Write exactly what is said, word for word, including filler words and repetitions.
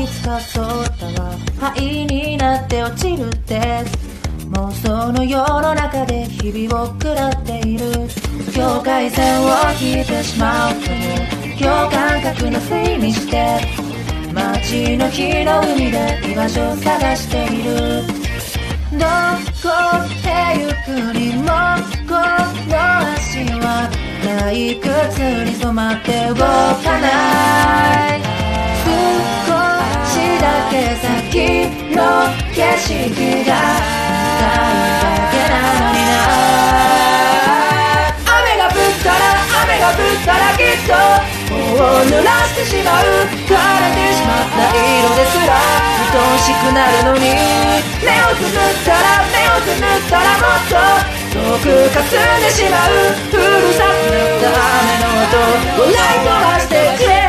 つかそうだわ灰になって落ちるって妄想の世の中で日々を食らっている境界線を引いてしまうという共感覚のふりにして街の日の海で居場所を探しているどこへ行くにもこの足は退屈に染まって動かない少しだけ先の景色が見たいだけなのにな雨が降ったら雨が降ったらきっともう濡らしてしまう枯れてしまった色ですら愛しくなるのに目をつぶったら目をつぶったらもっと遠く霞んでしまううるさくなった雨の音を笑い飛ばしてくれ